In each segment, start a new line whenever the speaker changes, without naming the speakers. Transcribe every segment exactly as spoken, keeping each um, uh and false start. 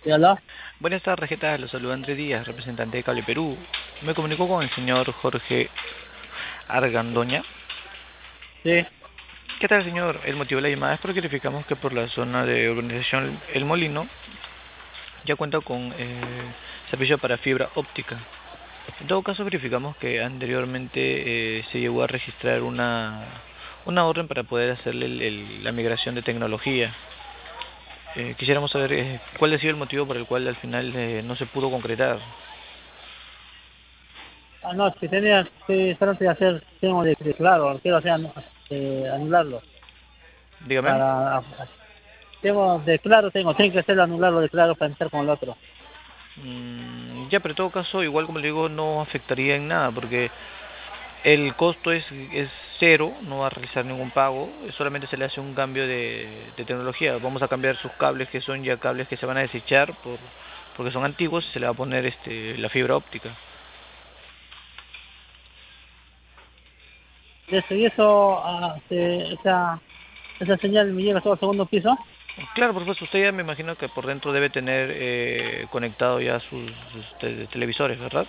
¿Y aló?
Buenas tardes, ¿qué tal? Los saluda Andrés Díaz, representante de Cable Perú. Me comunico con el señor Jorge Argandoña.
Sí.
¿Qué tal, señor? El motivo de la llamada es porque verificamos que por la zona de urbanización El Molino ya cuenta con eh, servicio para fibra óptica. En todo caso, verificamos que anteriormente eh, se llegó a registrar una, una orden para poder hacerle el- el- la migración de tecnología. Eh, quisiéramos saber eh, cuál ha sido el motivo por el cual al final eh, no se pudo concretar.
Ah, no, si tenía que solamente hacer, tengo de, de claro, quiero hacer anu- eh, anularlo.
Dígame.
Para, tengo de claro, tengo, tengo que hacer anularlo de claro para empezar con el otro.
Mm, ya, pero en todo caso, igual como le digo, no afectaría en nada, porque el costo es, es cero, no va a realizar ningún pago, solamente se le hace un cambio de, de tecnología. Vamos a cambiar sus cables, que son ya cables que se van a desechar por, porque son antiguos, y se le va a poner este, la fibra óptica.
Eso, y eso, ah, se- esa, esa señal me llega hasta el segundo piso.
Claro, por supuesto, usted ya me imagino que por dentro debe tener eh, conectado ya sus, sus te- televisores, ¿verdad?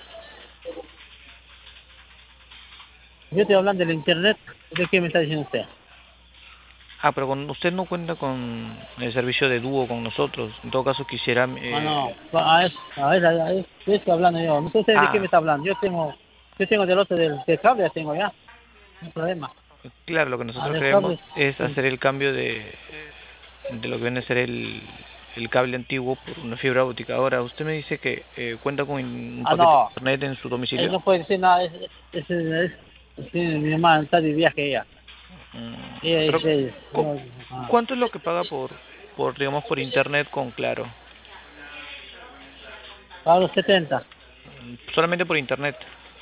Yo estoy hablando del internet, ¿de qué me está diciendo usted?
Ah, pero con, usted no cuenta con el servicio de dúo con nosotros. En todo caso, quisiera...
Ah,
Eh,
no, a ver, a ver, a ver, de estoy hablando yo. No sé usted de qué me
ah,
está hablando. Yo tengo, yo tengo del otro del, del cable, ya tengo ya, no hay problema.
Claro, lo que
Ah,
nosotros
del
queremos
cable,
es
sí.
hacer el cambio de, de lo que viene a ser el, el cable antiguo por una fibra óptica. Ahora, usted me dice que eh, cuenta con un
Ah,
paquete de
no,
internet en su
él
domicilio.
no puede decir nada, es, es, es, es- sí, mi mamá está de viaje ella. Ella
Mm, pero,
dice,
cu-
no, ah,
¿cuánto es lo que paga por, por, digamos, por internet con Claro?
paga los setenta.
Mm, Solamente por internet.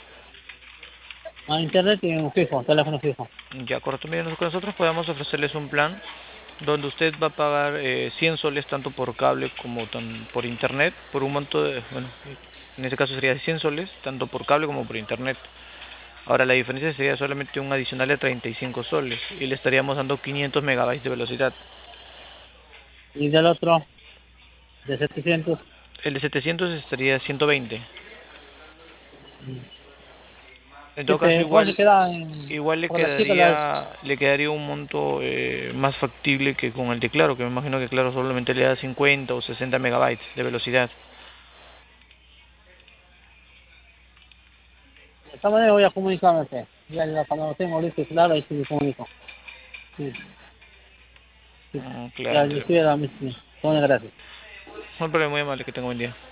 A internet y un fijo, teléfono fijo.
Ya, correcto. Mire, nosotros nosotros podemos ofrecerles un plan donde usted va a pagar eh, cien soles tanto por cable como tan- por internet, por un monto de, bueno, en este caso sería cien soles, tanto por cable como por internet. Ahora la diferencia sería solamente un adicional de treinta y cinco soles y le estaríamos dando quinientos megabytes de velocidad.
Y del otro, de setecientos.
El de setecientos estaría ciento veinte. En todo caso
Este, ¿cuál se
igual
queda en,
igual le
por las chicas las,
quedaría le quedaría un monto eh, más factible que con el de Claro, que me imagino que Claro solamente le da cincuenta o sesenta megabytes de velocidad.
de esta manera voy a comunicarme a usted. Ya, ya, cuando lo tengo listo y claro, ahí sí me comunico. Sí, sí.
Mm, claro,
Ya, yo
entiendo.
estoy a la misma. Muchas gracias.
No hay problema, muy amable, que tenga buen día.